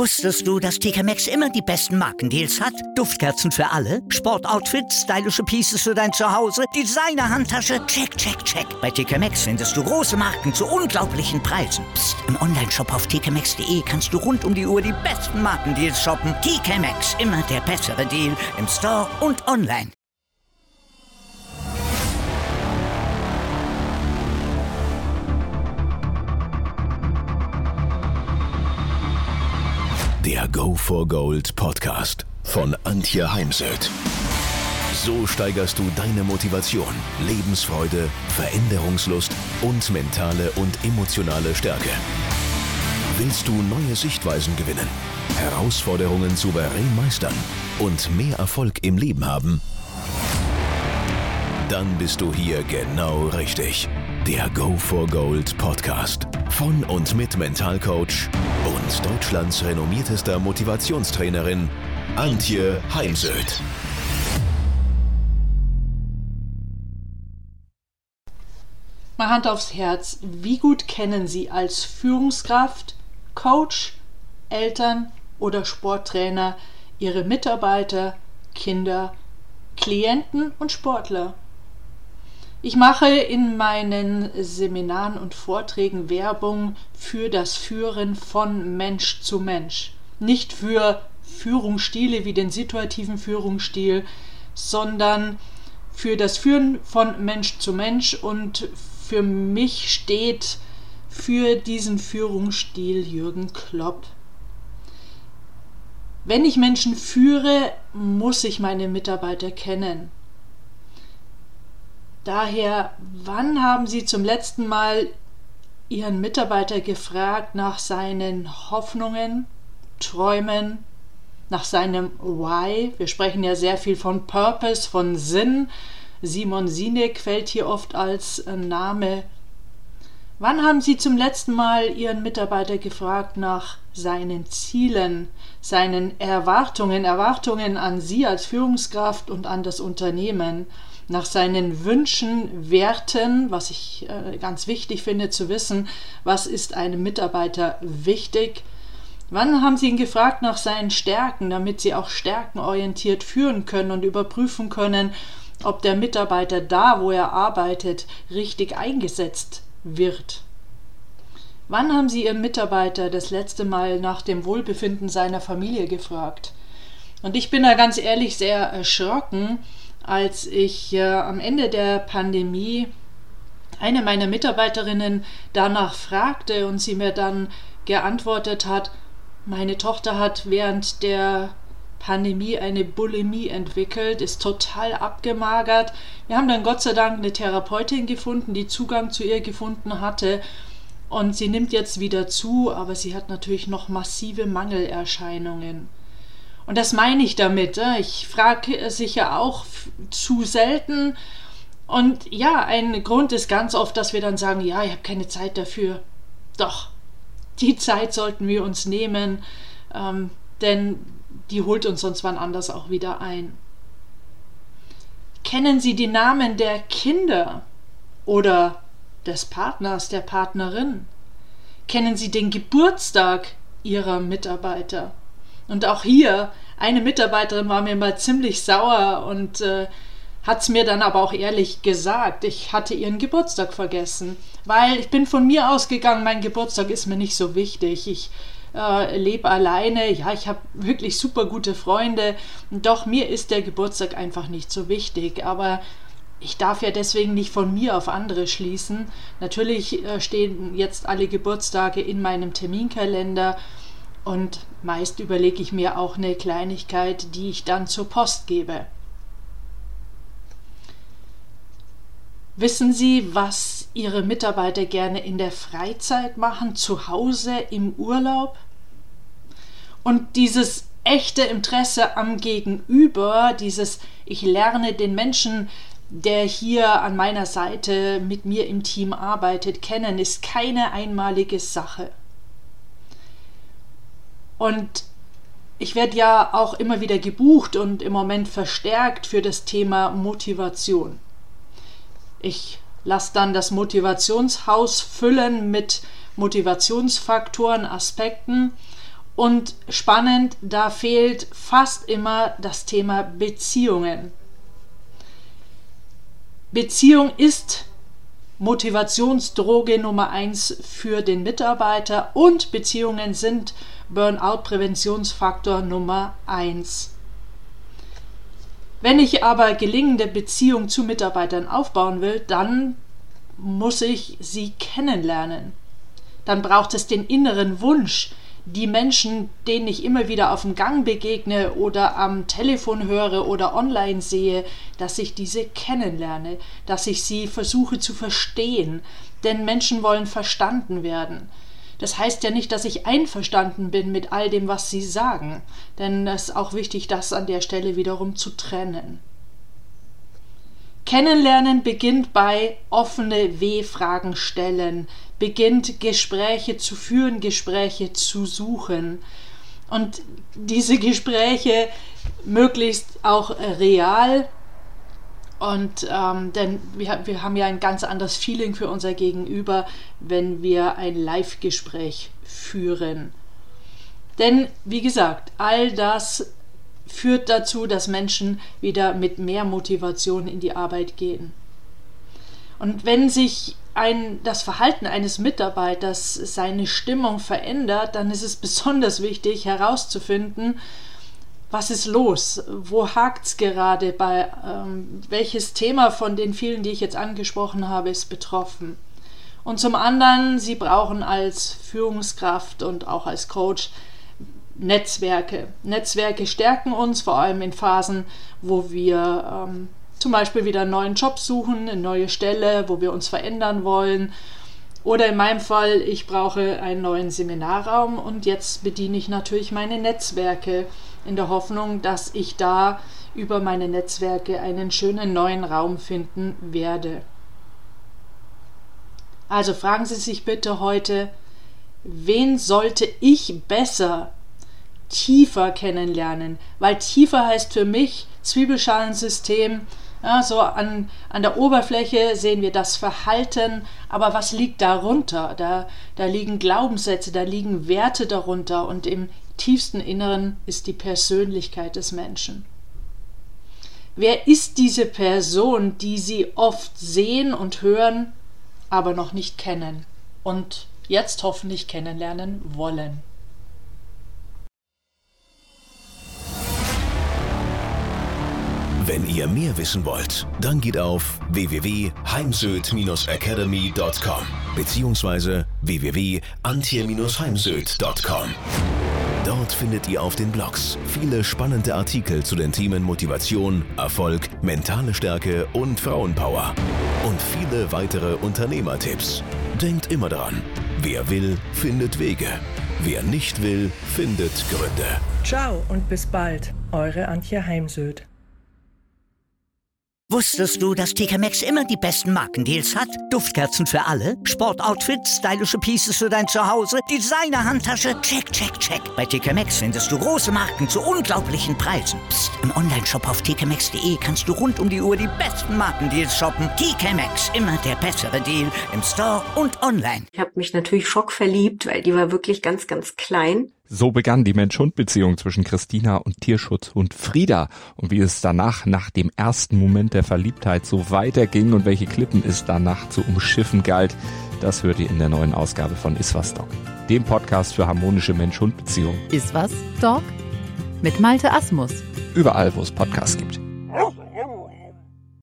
Wusstest du, dass TK Maxx immer die besten Markendeals hat? Duftkerzen für alle, Sportoutfits, stylische Pieces für dein Zuhause, Designer-Handtasche, check, check, check. Bei TK Maxx findest du große Marken zu unglaublichen Preisen. Psst. Im Onlineshop auf tkmaxx.de kannst du rund um die Uhr die besten Markendeals shoppen. TK Maxx, immer der bessere Deal im Store und online. Der Go for Gold Podcast von Antje Heimsöth. So steigerst du deine Motivation, Lebensfreude, Veränderungslust und mentale und emotionale Stärke. Willst du neue Sichtweisen gewinnen, Herausforderungen souverän meistern und mehr Erfolg im Leben haben? Dann bist du hier genau richtig. Der Go for Gold Podcast von und mit Mentalcoach und Deutschlands renommiertester Motivationstrainerin Antje Heimsöth. Mal Hand aufs Herz, wie gut kennen Sie als Führungskraft, Coach, Eltern oder Sporttrainer Ihre Mitarbeiter, Kinder, Klienten und Sportler? Ich mache in meinen Seminaren und Vorträgen Werbung für das Führen von Mensch zu Mensch. Nicht für Führungsstile wie den situativen Führungsstil, sondern für das Führen von Mensch zu Mensch, und für mich steht für diesen Führungsstil Jürgen Klopp. Wenn ich Menschen führe, muss ich meine Mitarbeiter kennen. Daher, wann haben Sie zum letzten Mal Ihren Mitarbeiter gefragt nach seinen Hoffnungen, Träumen, nach seinem Why? Wir sprechen ja sehr viel von Purpose, von Sinn. Simon Sinek fällt hier oft als Name. Wann haben Sie zum letzten Mal Ihren Mitarbeiter gefragt nach seinen Zielen, seinen Erwartungen an Sie als Führungskraft und an das Unternehmen? Nach seinen Wünschen, Werten, was ich ganz wichtig finde zu wissen, was ist einem Mitarbeiter wichtig? Wann haben Sie ihn gefragt nach seinen Stärken, damit Sie auch stärkenorientiert führen können und überprüfen können, ob der Mitarbeiter da, wo er arbeitet, richtig eingesetzt wird? Wann haben Sie Ihren Mitarbeiter das letzte Mal nach dem Wohlbefinden seiner Familie gefragt? Und ich bin da ganz ehrlich sehr erschrocken, als ich am Ende der Pandemie eine meiner Mitarbeiterinnen danach fragte und sie mir dann geantwortet hat, meine Tochter hat während der Pandemie eine Bulimie entwickelt, ist total abgemagert. Wir haben dann Gott sei Dank eine Therapeutin gefunden, die Zugang zu ihr gefunden hatte, und sie nimmt jetzt wieder zu, aber sie hat natürlich noch massive Mangelerscheinungen. Und das meine ich damit. Ich frage sicher auch zu selten. Und ja, ein Grund ist ganz oft, dass wir dann sagen, ja, ich habe keine Zeit dafür. Doch, die Zeit sollten wir uns nehmen, denn die holt uns sonst wann anders auch wieder ein. Kennen Sie die Namen der Kinder oder des Partners, der Partnerin? Kennen Sie den Geburtstag Ihrer Mitarbeiter? Und auch hier, eine Mitarbeiterin war mir mal ziemlich sauer und hat es mir dann aber auch ehrlich gesagt, ich hatte ihren Geburtstag vergessen, weil ich bin von mir ausgegangen, mein Geburtstag ist mir nicht so wichtig. Ich lebe alleine, ja, ich habe wirklich super gute Freunde, doch mir ist der Geburtstag einfach nicht so wichtig, aber ich darf ja deswegen nicht von mir auf andere schließen. Natürlich stehen jetzt alle Geburtstage in meinem Terminkalender, und meist überlege ich mir auch eine Kleinigkeit, die ich dann zur Post gebe. Wissen Sie, was Ihre Mitarbeiter gerne in der Freizeit machen, zu Hause, im Urlaub? Und dieses echte Interesse am Gegenüber, dieses ich lerne den Menschen, der hier an meiner Seite mit mir im Team arbeitet, kennen, ist keine einmalige Sache. Und ich werde ja auch immer wieder gebucht und im Moment verstärkt für das Thema Motivation. Ich lasse dann das Motivationshaus füllen mit Motivationsfaktoren, Aspekten, Und spannend, da fehlt fast immer das Thema Beziehungen. Beziehung ist Motivationsdroge Nummer 1 für den Mitarbeiter und Beziehungen sind Burnout-Präventionsfaktor Nummer 1. Wenn ich aber gelingende Beziehungen zu Mitarbeitern aufbauen will, dann muss ich sie kennenlernen. Dann braucht es den inneren Wunsch, die Menschen, denen ich immer wieder auf dem Gang begegne oder am Telefon höre oder online sehe, dass ich diese kennenlerne, dass ich sie versuche zu verstehen, denn Menschen wollen verstanden werden. Das heißt ja nicht, dass ich einverstanden bin mit all dem, was sie sagen, denn es ist auch wichtig, das an der Stelle wiederum zu trennen. Kennenlernen beginnt bei offene W-Fragen stellen, beginnt Gespräche zu führen, Gespräche zu suchen und diese Gespräche möglichst auch real und denn wir haben ja ein ganz anderes Feeling für unser Gegenüber, wenn wir ein Live-Gespräch führen. Denn wie gesagt, all das führt dazu, dass Menschen wieder mit mehr Motivation in die Arbeit gehen. Und wenn sich das Verhalten eines Mitarbeiters, seine Stimmung verändert, dann ist es besonders wichtig herauszufinden, was ist los, wo hakt es gerade, welches Thema von den vielen, die ich jetzt angesprochen habe, ist betroffen. Und zum anderen, Sie brauchen als Führungskraft und auch als Coach Netzwerke. Netzwerke stärken uns, vor allem in Phasen, wo wir zum Beispiel wieder einen neuen Job suchen, eine neue Stelle, wo wir uns verändern wollen. Oder in meinem Fall, ich brauche einen neuen Seminarraum und jetzt bediene ich natürlich meine Netzwerke in der Hoffnung, dass ich da über meine Netzwerke einen schönen neuen Raum finden werde. Also fragen Sie sich bitte heute, wen sollte ich besser tiefer kennenlernen, weil tiefer heißt für mich Zwiebelschalensystem, ja, so an der Oberfläche sehen wir das Verhalten, aber was liegt darunter? Da liegen Glaubenssätze, da liegen Werte darunter und im tiefsten Inneren ist die Persönlichkeit des Menschen. Wer ist diese Person, die Sie oft sehen und hören, aber noch nicht kennen und jetzt hoffentlich kennenlernen wollen? Wenn ihr mehr wissen wollt, dann geht auf www.heimsöd-academy.com bzw. www.antje-heimsöd.com. Dort findet ihr auf den Blogs viele spannende Artikel zu den Themen Motivation, Erfolg, mentale Stärke und Frauenpower und viele weitere Unternehmertipps. Denkt immer daran, wer will, findet Wege. Wer nicht will, findet Gründe. Ciao und bis bald, eure Antje Heimsöd. Wusstest du, dass TK Maxx immer die besten Markendeals hat? Duftkerzen für alle, Sportoutfits, stylische Pieces für dein Zuhause, Designer-Handtasche, check, check, check. Bei TK Maxx findest du große Marken zu unglaublichen Preisen. Psst. Im Onlineshop auf tkmaxx.de kannst du rund um die Uhr die besten Markendeals shoppen. TK Maxx, immer der bessere Deal im Store und online. Ich habe mich natürlich schockverliebt, weil die war wirklich ganz, ganz klein. So begann die Mensch-Hund-Beziehung zwischen Christina und Tierschutzhund Frieda. Und wie es danach, nach dem ersten Moment der Verliebtheit, so weiterging und welche Klippen es danach zu umschiffen galt, das hört ihr in der neuen Ausgabe von Iswas Dog, dem Podcast für harmonische Mensch-Hund-Beziehungen. Iswas Dog? Mit Malte Asmus. Überall, wo es Podcasts gibt.